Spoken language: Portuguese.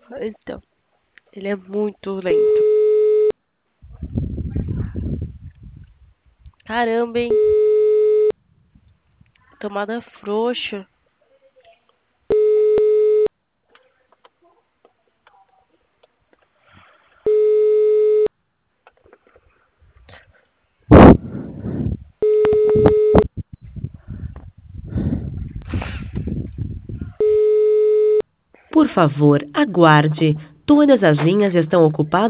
Então, ele é muito lento. Caramba, hein? Tomada frouxa. Por favor, aguarde. Todas as linhas estão ocupadas.